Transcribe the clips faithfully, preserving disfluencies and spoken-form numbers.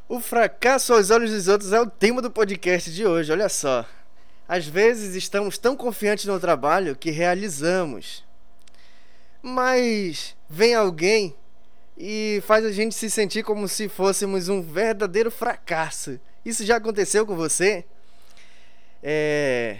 O fracasso aos olhos dos outros é o tema do podcast de hoje, olha só. Às vezes estamos tão confiantes no trabalho que realizamos, mas vem alguém e faz a gente se sentir como se fôssemos um verdadeiro fracasso. Isso já aconteceu com você? É...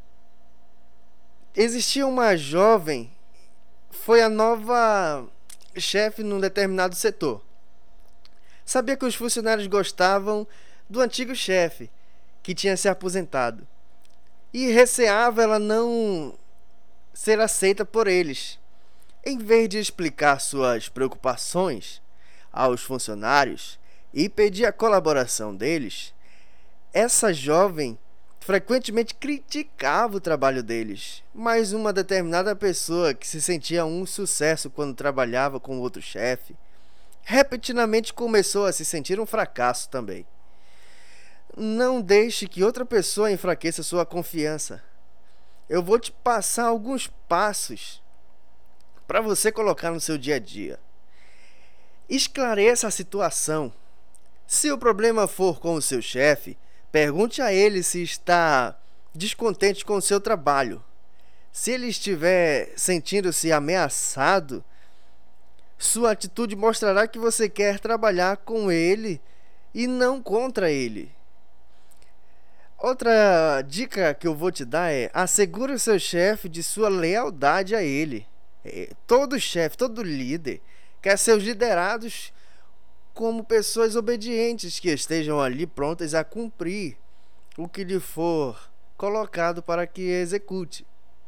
Existia uma jovem, foi a nova chefe num determinado setor. Sabia que os funcionários gostavam do antigo chefe, que tinha se aposentado, e receava ela não ser aceita por eles. Em vez de explicar suas preocupações aos funcionários e pedir a colaboração deles, essa jovem frequentemente criticava o trabalho deles. Mas uma determinada pessoa que se sentia um sucesso quando trabalhava com outro chefe, repetidamente começou a se sentir um fracasso também. Não deixe que outra pessoa enfraqueça sua confiança. Eu vou te passar alguns passos para você colocar no seu dia a dia. Esclareça a situação. Se o problema for com o seu chefe, pergunte a ele se está descontente com o seu trabalho. Se ele estiver sentindo-se ameaçado, sua atitude mostrará que você quer trabalhar com ele e não contra ele. Outra dica que eu vou te dar é: assegure o seu chefe de sua lealdade a ele. Todo chefe, todo líder quer seus liderados como pessoas obedientes que estejam ali prontas a cumprir o que lhe for colocado para que execute.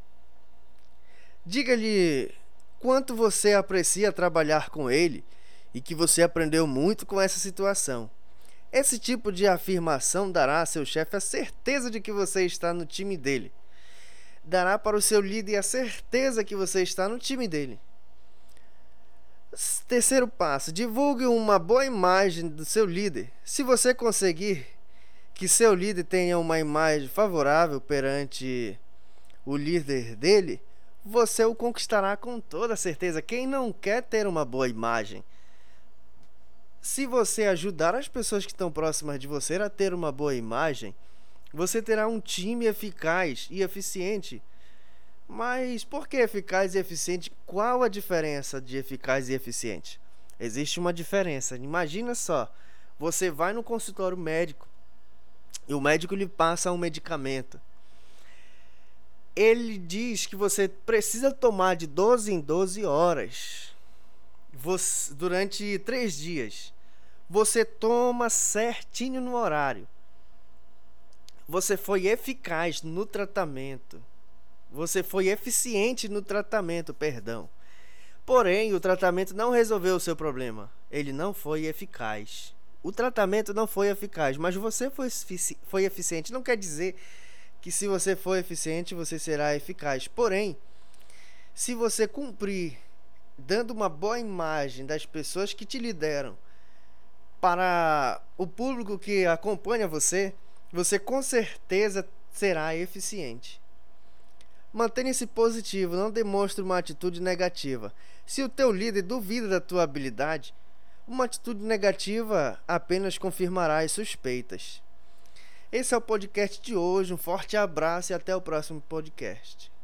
Diga-lhe quanto você aprecia trabalhar com ele e que você aprendeu muito com essa situação. Esse tipo de afirmação dará a seu chefe a certeza de que você está no time dele. Dará para o seu líder a certeza que você está no time dele. Terceiro passo: divulgue uma boa imagem do seu líder. Se você conseguir que seu líder tenha uma imagem favorável perante o líder dele, você o conquistará com toda certeza. Quem não quer ter uma boa imagem? Se você ajudar as pessoas que estão próximas de você a ter uma boa imagem, você terá um time eficaz e eficiente. Mas por que eficaz e eficiente? Qual a diferença de eficaz e eficiente? Existe uma diferença. Imagina só, você vai no consultório médico e o médico lhe passa um medicamento. Ele diz que você precisa tomar de doze em doze horas você, durante três dias. Você toma certinho no horário. Você foi eficaz no tratamento. Você foi eficiente no tratamento, perdão. Porém, o tratamento não resolveu o seu problema. Ele não foi eficaz. O tratamento não foi eficaz, mas você foi, foi eficiente. Não quer dizer que se você for eficiente, você será eficaz. Porém, se você cumprir, dando uma boa imagem das pessoas que te lideram para o público que acompanha você, você com certeza será eficiente. Mantenha-se positivo, não demonstre uma atitude negativa. Se o teu líder duvida da tua habilidade, uma atitude negativa apenas confirmará as suspeitas. Esse é o podcast de hoje, um forte abraço e até o próximo podcast.